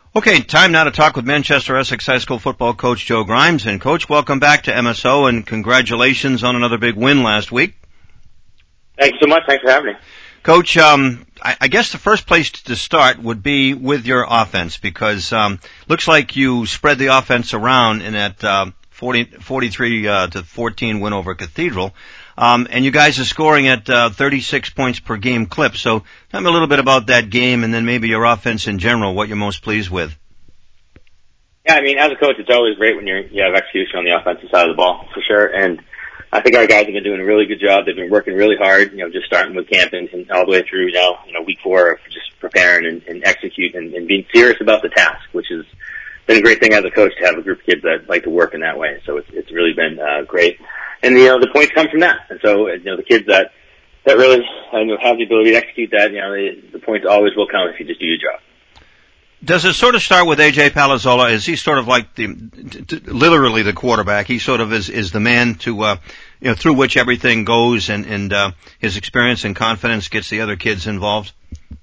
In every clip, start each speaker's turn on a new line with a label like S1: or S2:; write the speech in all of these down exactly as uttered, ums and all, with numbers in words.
S1: Okay, time now to talk with Manchester Essex High School football coach Joe Grimes. And Coach, welcome back to M S O and congratulations on another big win last week.
S2: Thanks so much. Thanks for having me.
S1: Coach, um, I, I guess the first place to start would be with your offense because um, looks like you spread the offense around in that uh, forty, forty-three uh, to fourteen win over Cathedral. Um, and you guys are scoring at uh, thirty-six points per game clip. So tell me a little bit about that game and then maybe your offense in general, what you're most pleased with.
S2: Yeah, I mean, as a coach, it's always great when you're, you have execution on the offensive side of the ball, for sure. And I think our guys have been doing a really good job. They've been working really hard, you know, just starting with camp and, and all the way through, you know, you know, week four of just preparing and, and execute and, and being serious about the task, which has been a great thing as a coach to have a group of kids that like to work in that way. So it's, it's really been uh, great. And, you know, the points come from that. And so, you know, the kids that, that really uh, you know, have the ability to execute that, you know, they, the points always will come if you just do your job.
S1: Does it sort of start with A J Palazzola? Is he sort of like the, t- t- literally the quarterback? He sort of is, is the man to, uh, you know, through which everything goes and, and, uh, his experience and confidence gets the other kids involved?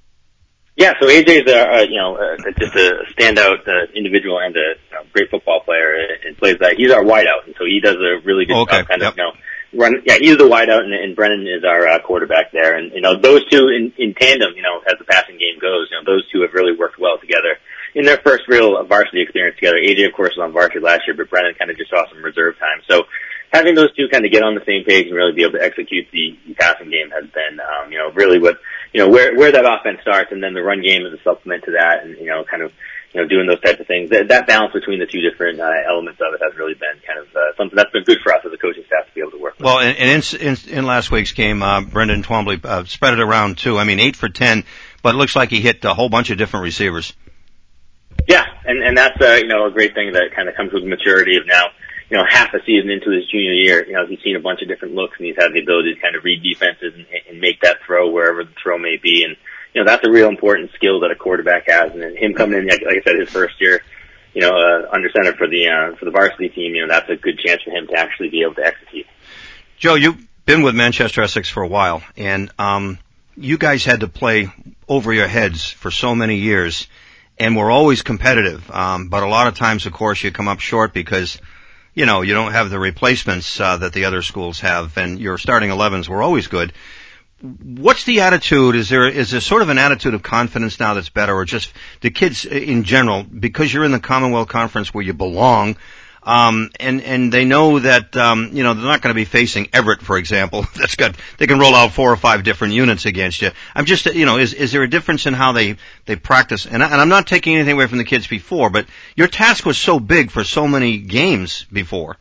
S2: Yeah, so A J's a, uh, you know, uh, just a standout uh, individual and a you know, great football player and plays that. He's our wideout, and so he does a really good
S1: okay.
S2: job kind
S1: yep.
S2: of, you know, run. Yeah, he's the wideout, and, and Brennan is our uh, quarterback there. And, you know, those two in, in tandem, you know, as the passing game goes, you know, those two have really worked well together in their first real varsity experience together. A J, of course, was on varsity last year, but Brennan kind of just saw some reserve time. So having those two kind of get on the same page and really be able to execute the, the passing game has been, um, you know, really what, you know, where, where that offense starts, and then the run game is a supplement to that, and, you know, kind of, you know, doing those types of things. That, that balance between the two different uh, elements of it has really been kind of uh, something that's been good for us as a coaching staff to be able to work with.
S1: Well, and, and in, in, in last week's game, uh, Brendan Twombly uh, spread it around too. I mean, eight for ten, but it looks like he hit a whole bunch of different receivers.
S2: Yeah, and, and that's, uh, you know, a great thing that kind of comes with maturity of now, you know, half a season into his junior year. You know, he's seen a bunch of different looks, and he's had the ability to kind of read defenses and, and make that throw wherever the throw may be. And, you know, that's a real important skill that a quarterback has. And then him coming in, like, like I said, his first year, you know, uh, under center for the, uh, for the varsity team, you know, that's a good chance for him to actually be able to execute.
S1: Joe, you've been with Manchester Essex for a while, and, um, you guys had to play over your heads for so many years, and we're always competitive. Um, but a lot of times, of course, you come up short because, you know, you don't have the replacements, uh, that the other schools have, and your starting elevens were always good. What's the attitude? Is there, is there sort of an attitude of confidence now that's better, or just the kids in general, because you're in the Commonwealth Conference where you belong, um, and, and they know that, um, you know, they're not going to be facing Everett, for example, that's got, they can roll out four or five different units against you. I'm just, you know, is, is there a difference in how they, they practice? And, I, and I'm not taking anything away from the kids before, but your task was so big for so many games before.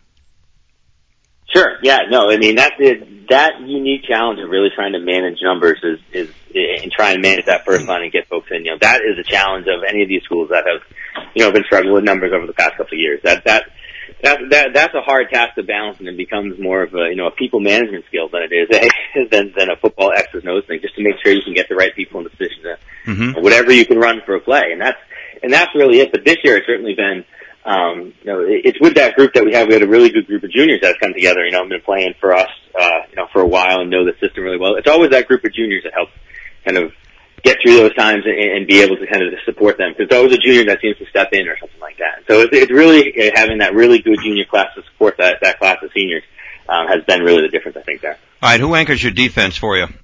S2: Sure. Yeah. No. I mean, that's it. That unique challenge of really trying to manage numbers is, is, and try and manage that first line and get folks in. You know, that is a challenge of any of these schools that have, you know, been struggling with numbers over the past couple of years. That that that that that's a hard task to balance, and it becomes more of a, you know, a people management skill than it is a, than than a football X's and O's thing. Just to make sure you can get the right people in the position to mm-hmm. whatever you can run for a play, and that's and that's really it. But this year, it's certainly been. Um, you know, it's with that group that we have. We had a really good group of juniors that have come together. You know, have been playing for us, uh, you know, for a while and know the system really well. It's always that group of juniors that helps kind of get through those times and, and be able to kind of support them. Because it's always a junior that seems to step in or something like that. So it's, it's really uh, having that really good junior class to support that that class of seniors um, has been really the difference, I think, there.
S1: All right, who anchors your defense for you?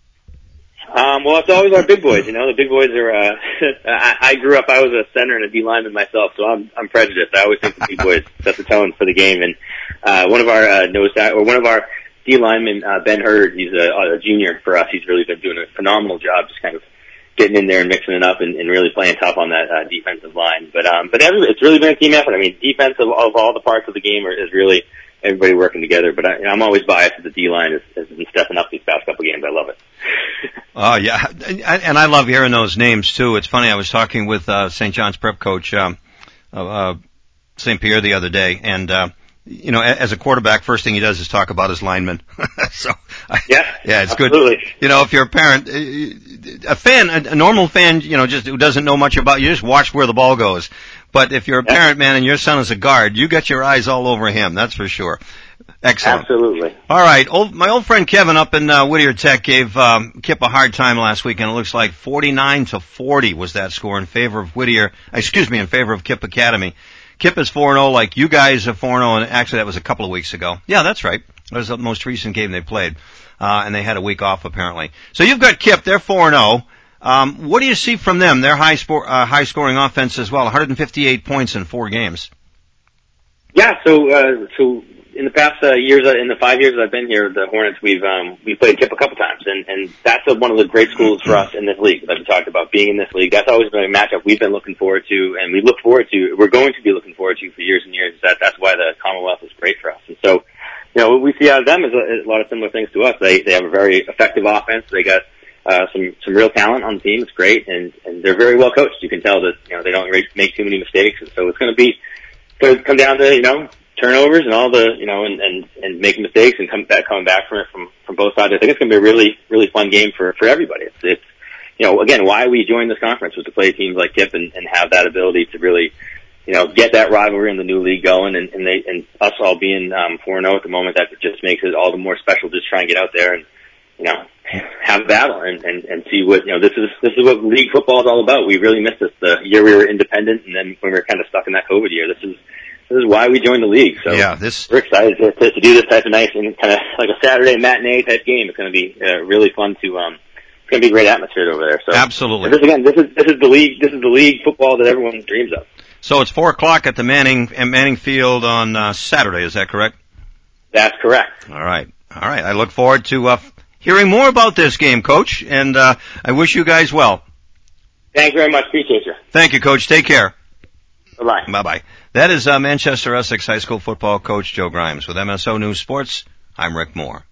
S2: Um, well, it's always our big boys, you know, the big boys are, uh, I, I grew up, I was a center and a D lineman myself, so I'm, I'm prejudiced. I always think the big boys set the tone for the game. And, uh, one of our, uh, nose tack, or one of our D linemen, uh, Ben Hurd, he's a, a junior for us. He's really been doing a phenomenal job just kind of getting in there and mixing it up and, and really playing tough on that, uh, defensive line. But, um, but every, it's really been a team effort. I mean, defense of, of all the parts of the game are, is really everybody working together. But I, I'm always biased that the D line has, has been stepping up these past couple games. I love it.
S1: Oh, yeah. And I love hearing those names, too. It's funny. I was talking with uh, Saint John's prep coach, um, uh, Saint Pierre, the other day. And, uh, you know, as a quarterback, first thing he does is talk about his linemen. so, I,
S2: yeah,
S1: yeah, it's
S2: absolutely.
S1: good. You know, if you're a parent, a fan, a, a normal fan, you know, just who doesn't know much about you, just watch where the ball goes. But if you're a
S2: yeah.
S1: parent, man, and your son is a guard, you got your eyes all over him. That's for sure. Excellent.
S2: Absolutely.
S1: All right. Old, my old friend Kevin up in uh, Whittier Tech gave um, Kip a hard time last week, and it looks like forty-nine to forty was that score in favor of Whittier. Excuse me, in favor of Kip Academy. Kip is four and oh, like you guys are four and oh, and actually that was a couple of weeks ago. Yeah, that's right. That was the most recent game they played, uh, and they had a week off apparently. So you've got Kip; they're four and oh. Um, what do you see from them? Their high spor- uh, high scoring offense as well, one hundred fifty-eight points in four games.
S2: Yeah. So, uh, so. In the past uh, years, uh, in the five years that I've been here, the Hornets, we've um, we played Kip a couple times, and, and that's a, one of the great schools for us in this league. Like we talked about, being in this league, that's always been a matchup we've been looking forward to, and we look forward to. We're going to be looking forward to for years and years. That that's why the Commonwealth is great for us. And so, you know, what we see out of them is a, is a lot of similar things to us. They they have a very effective offense. They got uh, some some real talent on the team. It's great, and and they're very well coached. You can tell that you know they don't make too many mistakes, and so it's going to be going to come down to you know. turnovers and all the, you know, and, and, and making mistakes and come back, coming back from it from, from both sides. I think it's going to be a really, really fun game for, for everybody. It's, it's, you know, again, why we joined this conference was to play teams like Kip and, and have that ability to really, you know, get that rivalry in the new league going, and, and they, and us all being, um, four and oh at the moment, that just makes it all the more special. Just try and get out there and, you know, have a battle and, and, and see what, you know, this is, this is what league football is all about. We really missed this the year we were independent, and then when we were kind of stuck in that COVID year. This is, This is why we joined the league. So
S1: yeah, this
S2: we're excited to, to, to do this type of nice and kind of like a Saturday matinee type game. It's going to be uh, really fun to. Um, it's going to be a great atmosphere over there. So
S1: absolutely.
S2: This, again, this is this is the league. This is the league football that everyone dreams of.
S1: So it's four o'clock at the Manning at Manning Field on uh, Saturday. Is that correct?
S2: That's correct.
S1: All right. All right. I look forward to uh, hearing more about this game, Coach, and uh, I wish you guys well.
S2: Thank you very much. Appreciate you.
S1: Thank you, Coach. Take care.
S2: Bye-bye.
S1: Bye-bye. That is uh, Manchester Essex High School football coach Joe Grimes. With M S O News Sports, I'm Rick Moore.